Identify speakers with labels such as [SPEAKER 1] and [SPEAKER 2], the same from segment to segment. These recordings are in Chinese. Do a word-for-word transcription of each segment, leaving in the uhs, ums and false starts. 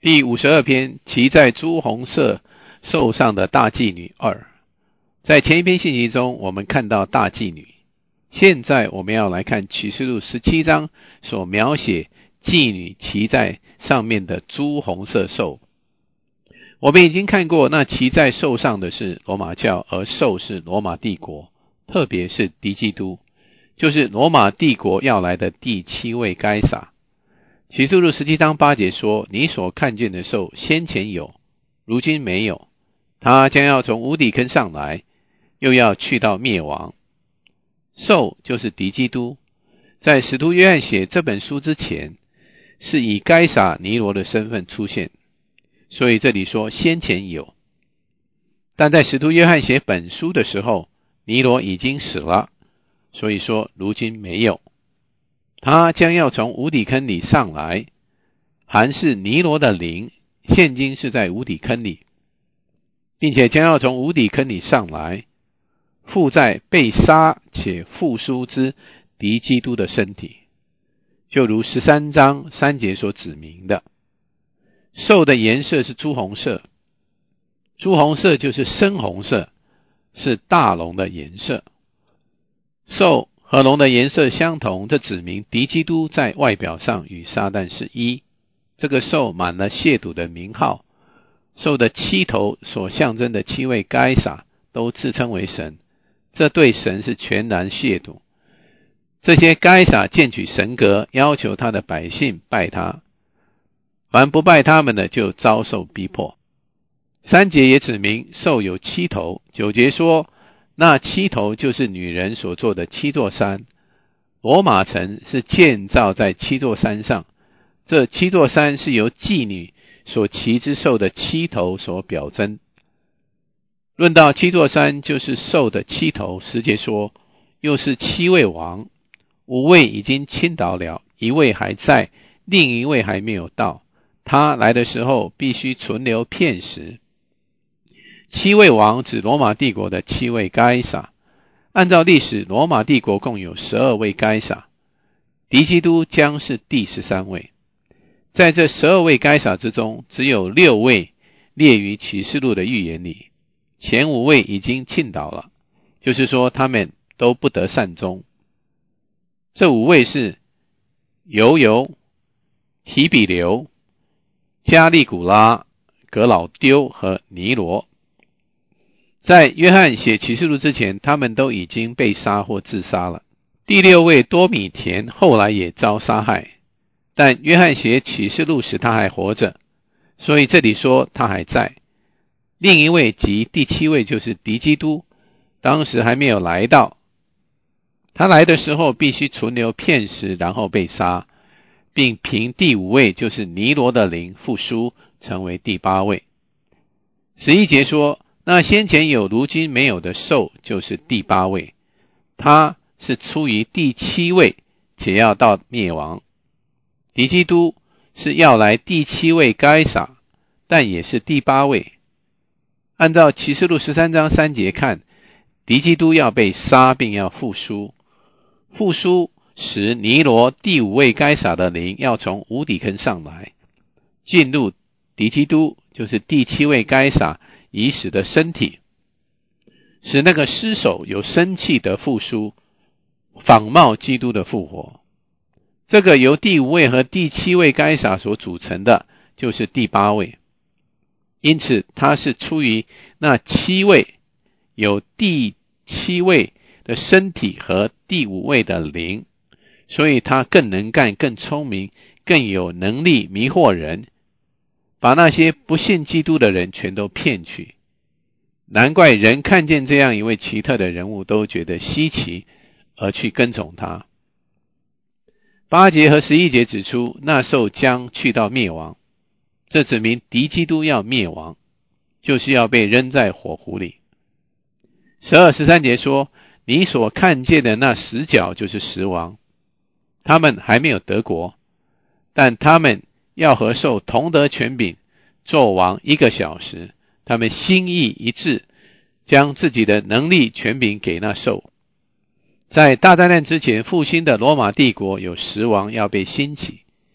[SPEAKER 1] 第五十二篇，骑在朱红色兽上的大妓女二。在前一篇信息中，我们看到大妓女。现在我们要来看启示录十七章所描写妓女骑在上面的朱红色兽。我们已经看过，那骑在兽上的是罗马教，而兽是罗马帝国，特别是敌基督，就是罗马帝国要来的第七位该撒。启示录十七章八节说，你所看见的兽先前有，如今没有，他将要从无底坑上来，又要去到灭亡。兽就是敌基督，在使徒约翰写这本书之前，是以该撒尼罗的身份出现，所以这里说先前有。但在使徒约翰写本书的时候，尼罗已经死了，所以说如今没有。他将要从无底坑里上来，含是尼罗的灵，现今是在无底坑里，并且将要从无底坑里上来，附在被杀且复苏之敌基督的身体，就如十三章三节所指明的。兽的颜色是朱红色，朱红色就是深红色，是大龙的颜色。兽和龙的颜色相同，这指明敌基督在外表上与撒旦是一。这个兽满了亵渎的名号，兽的七头所象征的七位该撒都自称为神，这对神是全然亵渎。这些该撒荐取神格，要求他的百姓拜他，凡不拜他们的就遭受逼迫。三节也指明兽有七头，九节说那七头就是女人所做的七座山，罗马城是建造在七座山上，这七座山是由妓女所骑之兽的七头所表征。论到七座山就是兽的七头，十节说又是七位王，五位已经倾倒了，一位还在，另一位还没有到，他来的时候必须存留片时。七位王指罗马帝国的七位该撒，按照历史，罗马帝国共有十二位该撒，敌基督将是第十三位。在这十二位该撒之中，只有六位列于启示录的预言里，前五位已经倾倒了，就是说他们都不得善终。这五位是犹犹、提比留、加利古拉、格老丢和尼罗。在约翰写启示录之前，他们都已经被杀或自杀了。第六位多米田后来也遭杀害，但约翰写启示录时他还活着，所以这里说他还在。另一位即第七位就是敌基督，当时还没有来到，他来的时候必须存留片时，然后被杀，并凭第五位就是尼罗的灵复苏，成为第八位。十一节说那先前有如今没有的兽就是第八位，他是出于第七位，且要到灭亡。敌基督是要来第七位该撒，但也是第八位。按照启示录十三章三节看，敌基督要被杀并要复苏。复苏时，尼罗第五位该撒的灵要从无底坑上来，进入敌基督，就是第七位该撒已死的身体，使那个尸首有生气的复苏，仿冒基督的复活。这个由第五位和第七位该撒所组成的就是第八位，因此他是出于那七位，有第七位的身体和第五位的灵，所以他更能干、更聪明、更有能力迷惑人，把那些不信基督的人全都骗去。难怪人看见这样一位奇特的人物都觉得稀奇，而去跟从他。八节和十一节指出那兽将去到灭亡，这指明敌基督要灭亡，就是要被扔在火湖里。十二、十三节说你所看见的那十角就是十王，他们还没有得国，但他们要和兽同得权柄，做王一个小时，他们心意一致，将自己的能力权柄给那兽。在大灾难之前复兴的罗马帝国有十王要被兴起，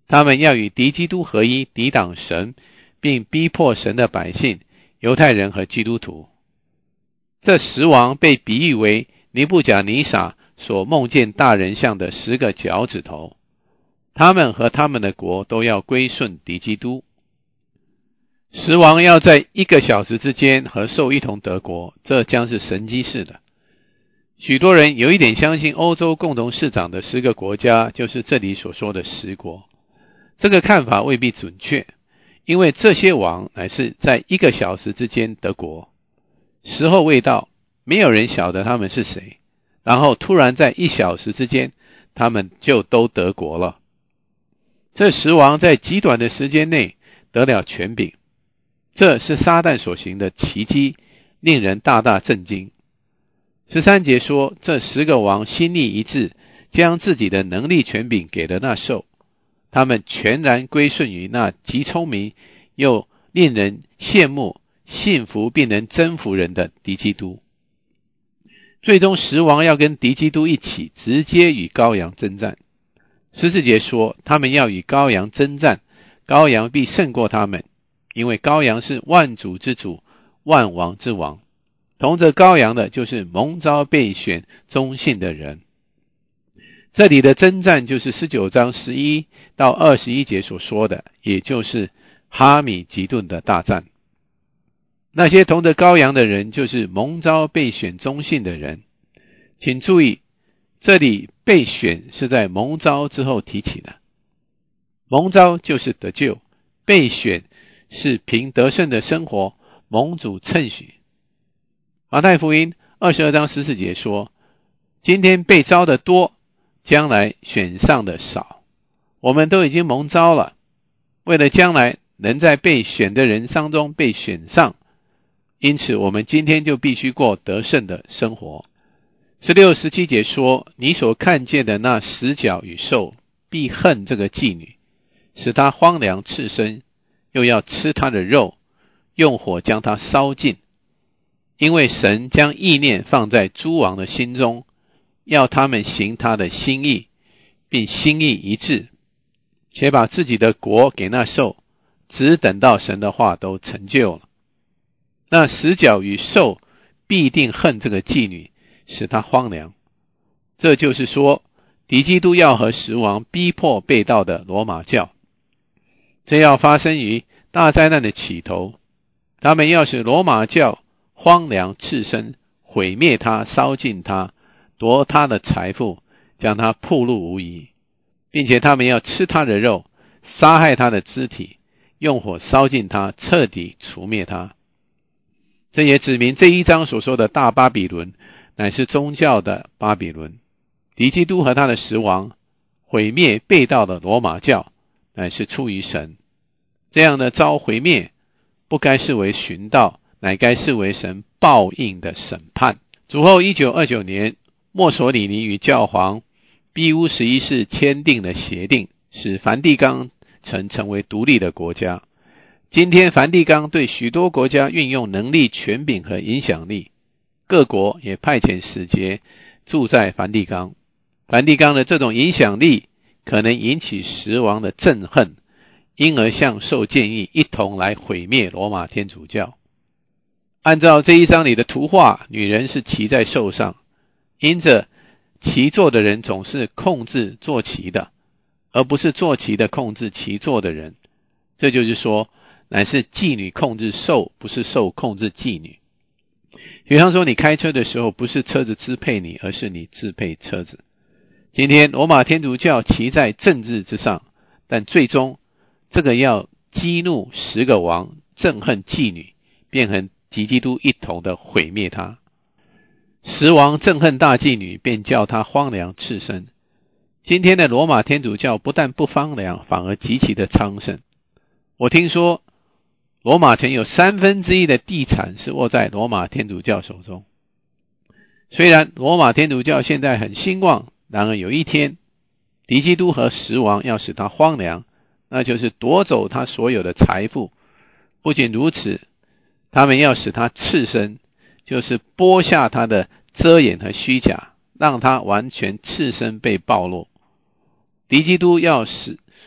[SPEAKER 1] 他们要与敌基督合一，抵挡神，并逼迫神的百姓，犹太人和基督徒。这十王被比喻为尼布甲尼撒所梦见大人像的十个脚趾头，他们和他们的国都要归顺敌基督。十王要在一个小时之间和兽一同得国，这将是神迹式的。许多人有一点相信欧洲共同市长的十个国家就是这里所说的十国，这个看法未必准确，因为这些王乃是在一个小时之间得国，时候未到，没有人晓得他们是谁，然后突然在一小时之间他们就都得国了。这十王在极短的时间内得了权柄，这是撒旦所行的奇迹，令人大大震惊。十三节说，这十个王心意一致，将自己的能力权柄给了那兽，他们全然归顺于那极聪明又令人羡慕、幸福并能征服人的敌基督。最终十王要跟敌基督一起直接与羔羊征战。十四节说，他们要与羔羊征战，羔羊必胜过他们，因为羔羊是万主之主，万王之王。同着羔羊的就是蒙召被选忠信的人。这里的征战就是十九章十一到二十一节所说的，也就是哈米吉顿的大战。那些同着羔羊的人就是蒙召被选忠信的人。请注意，这里被选是在蒙召之后提起的。蒙召就是得救，被选是凭得胜的生活蒙主称许。马太福音二十二章十四节说，今天被召的多，将来选上的少。我们都已经蒙召了，为了将来能在被选的人当中被选上，因此我们今天就必须过得胜的生活。十六、十七节说，你所看见的那十角与兽必恨这个妓女，使她荒凉赤身，又要吃她的肉，用火将她烧尽。因为神将意念放在诸王的心中，要他们行他的心意，并心意一致，且把自己的国给那兽，只等到神的话都成就了。那十角与兽必定恨这个妓女，使她荒凉。这就是说，敌基督要和十王逼迫被盗的罗马教，这要发生于大灾难的起头。他们要使罗马教荒凉赤身，毁灭他，烧尽他，夺他的财富，将他暴露无遗，并且他们要吃他的肉，杀害他的肢体，用火烧尽他，彻底除灭他。这也指明这一章所说的大巴比伦乃是宗教的巴比伦，敌基督和他的十王毁灭被盗的罗马教乃是出于神。这样的遭毁灭不该视为寻道，乃该视为神报应的审判。主后一九二九年，墨索里尼与教皇庇乌十一世签订了协定，使梵蒂冈曾成为独立的国家。今天梵蒂冈对许多国家运用能力、权柄和影响力，各国也派遣使节住在梵蒂冈。梵蒂冈的这种影响力可能引起十王的憎恨，因而向受建议一同来毁灭罗马天主教。按照这一章里的图画，女人是骑在兽上，因着骑坐的人总是控制坐骑的，而不是坐骑的控制骑坐的人。这就是说，乃是妓女控制兽，不是兽控制妓女。比方说，你开车的时候，不是车子支配你，而是你支配车子。今天罗马天主教骑在政治之上，但最终这个要激怒十个王，憎恨妓女，变成及基督一同的毁灭他。十王憎恨大妓女，便叫她荒凉赤身。今天的罗马天主教不但不荒凉，反而极其的昌盛。我听说罗马城有三分之一的地产是握在罗马天主教手中。虽然罗马天主教现在很兴旺，然而有一天敌基督和十王要使他荒凉，那就是夺走他所有的财富。不仅如此，他们要使他赤身，就是剥下他的遮掩和虚假，让他完全赤身被暴露。敌基督要使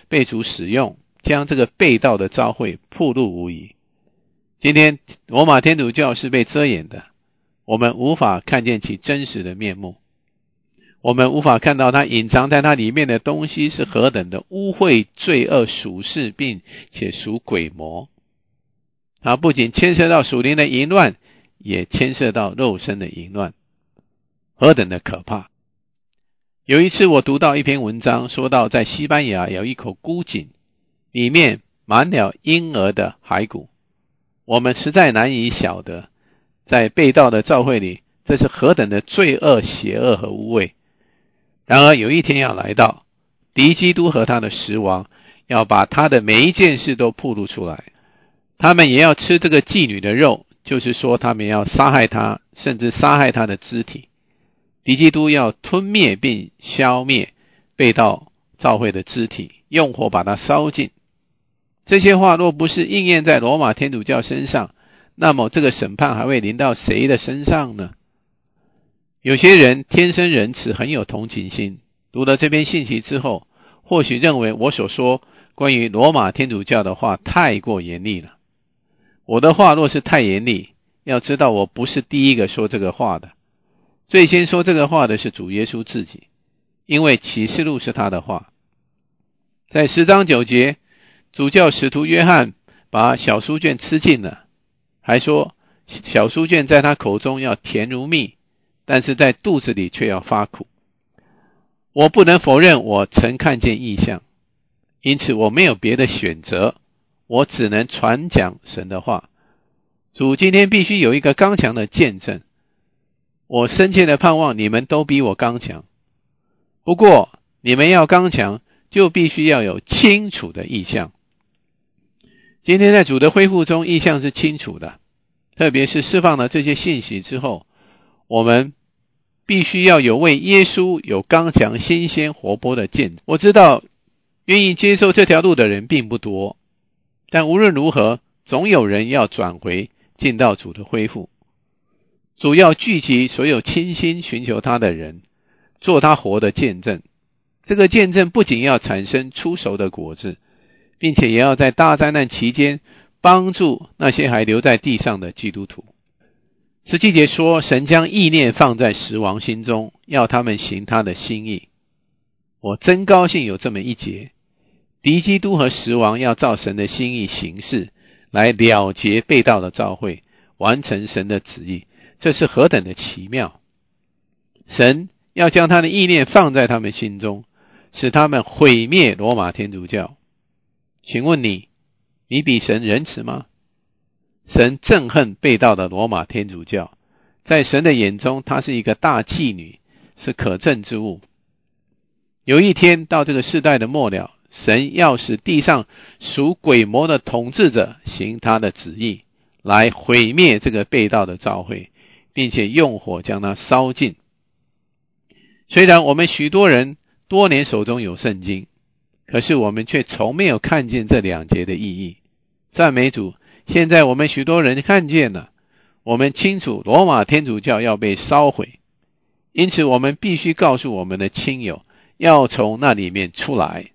[SPEAKER 1] 被主使用，将这个背道的召会暴露无遗。今天罗马天主教是被遮掩的，我们无法看见其真实的面目，我们无法看到它隐藏在它里面的东西是何等的污秽、罪恶、属世，并且属鬼魔。它不仅牵涉到属灵的淫乱，也牵涉到肉身的淫乱，何等的可怕。有一次我读到一篇文章，说到在西班牙有一口枯井，里面满了婴儿的骸骨。我们实在难以晓得，在被盗的教会里，这是何等的罪恶、邪恶和污秽。然而有一天要来到，敌基督和他的十王要把他的每一件事都暴露出来，他们也要吃这个妓女的肉，就是说他们要杀害他，甚至杀害他的肢体。敌基督要吞灭并消灭被盗教会的肢体，用火把它烧尽。这些话若不是应验在罗马天主教身上，那么这个审判还会临到谁的身上呢？有些人天生仁慈，很有同情心，读了这篇信息之后，或许认为我所说关于罗马天主教的话太过严厉了。我的话若是太严厉，要知道我不是第一个说这个话的，最先说这个话的是主耶稣自己，因为启示录是他的话。在十章九节，主教使徒约翰把小书卷吃尽了，还说小书卷在他口中要甜如蜜，但是在肚子里却要发苦。我不能否认我曾看见异象，因此我没有别的选择，我只能传讲神的话。主今天必须有一个刚强的见证，我深切的盼望你们都比我刚强。不过你们要刚强，就必须要有清楚的意象。今天在主的恢复中，意象是清楚的，特别是释放了这些信息之后，我们必须要有为耶稣有刚强、新鲜、活泼的见证。我知道愿意接受这条路的人并不多，但无论如何，总有人要转回进到主的恢复。主要聚集所有倾心寻求他的人，做他活的见证。这个见证不仅要产生出熟的果子，并且也要在大灾难期间帮助那些还留在地上的基督徒。十七节说，神将意念放在十王心中，要他们行他的心意。我真高兴有这么一节，敌基督和十王要照神的心意行事，来了结被盗的教会，完成神的旨意。这是何等的奇妙！神要将他的意念放在他们心中，使他们毁灭罗马天主教。请问你，你比神仁慈吗？神憎恨被盗的罗马天主教，在神的眼中，她是一个大妓女，是可憎之物。有一天到这个世代的末了，神要使地上属鬼魔的统治者行他的旨意，来毁灭这个被盗的教会，并且用火将它烧尽。虽然我们许多人多年手中有圣经，可是我们却从没有看见这两节的意义。赞美主，现在我们许多人看见了，我们清楚罗马天主教要被烧毁，因此我们必须告诉我们的亲友，要从那里面出来。